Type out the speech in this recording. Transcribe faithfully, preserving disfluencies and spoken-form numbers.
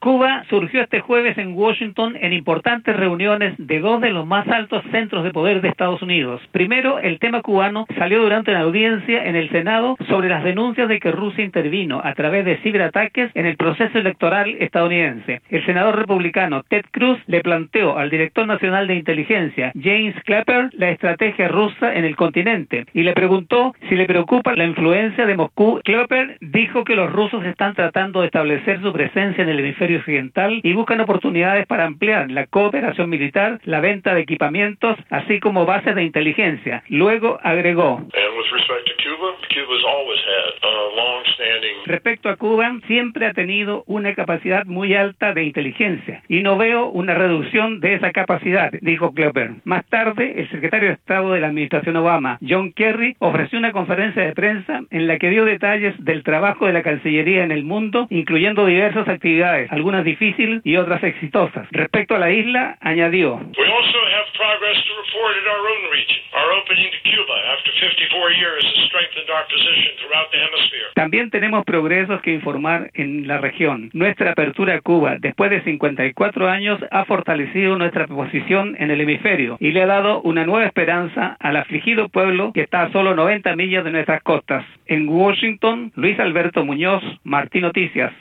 Cuba surgió este jueves en Washington en importantes reuniones de dos de los más altos centros de poder de Estados Unidos. Primero, el tema cubano salió durante una audiencia en el Senado sobre las denuncias de que Rusia intervino a través de ciberataques en el proceso electoral estadounidense. El senador republicano Ted Cruz le planteó al director nacional de inteligencia, James Clapper, la estrategia rusa en el continente y le preguntó si le preocupa la influencia de Moscú. Clapper dijo que los rusos están tratando de establecer su presencia en el hemisferio occidental y buscan oportunidades para ampliar la cooperación militar, la venta de equipamientos, así como bases de inteligencia. Luego agregó: respecto a Cuba, siempre ha tenido una capacidad muy alta de inteligencia y no veo una reducción de esa capacidad, dijo Clapper. Más tarde, el secretario de Estado de la administración Obama, John Kerry, ofreció una conferencia de prensa en la que dio detalles del trabajo de la Cancillería en el mundo, incluyendo diversas actividades, algunas difíciles y otras exitosas. Respecto a la isla, añadió: We also have progress to report in our own region. Our opening to Cuba after fifty-four years has strengthened our position throughout the hemisphere. También tenemos progresos que informar en la región. Nuestra apertura a Cuba, después de cincuenta y cuatro años, ha fortalecido nuestra posición en el hemisferio y le ha dado una nueva esperanza al afligido pueblo que está a solo noventa millas de nuestras costas. En Washington, Luis Alberto Muñoz, Martín Noticias.